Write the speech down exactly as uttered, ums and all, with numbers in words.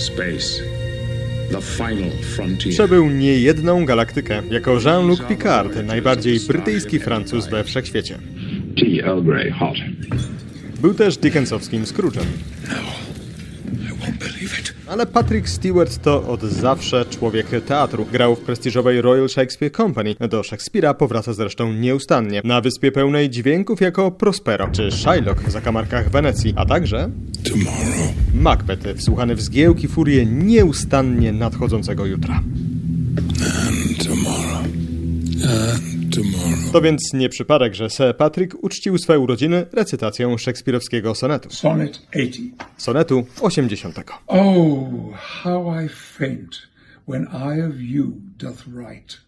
space. The final frontier. Przebył niejedną galaktykę jako Jean-Luc Picard, najbardziej brytyjski Francuz we wszechświecie. Tea Earl Grey hot. Był też Dickensowskim Scrooge'em. Ale Patrick Stewart to od zawsze człowiek teatru. Grał w prestiżowej Royal Shakespeare Company. Do Szekspira powraca zresztą nieustannie. Na Wyspie Pełnej Dźwięków jako Prospero, czy Shylock w zakamarkach Wenecji, a także Tomorrow. Macbeth, wsłuchany w zgiełk i furię nieustannie nadchodzącego jutra. And tomorrow. And tomorrow. To więc nie przypadek, że Sir Patrick uczcił swe urodziny recytacją szekspirowskiego sonetu. Sonnet osiemdziesiąt. Sonetu osiemdziesiątego. Oh, how I faint when eye of you doth write.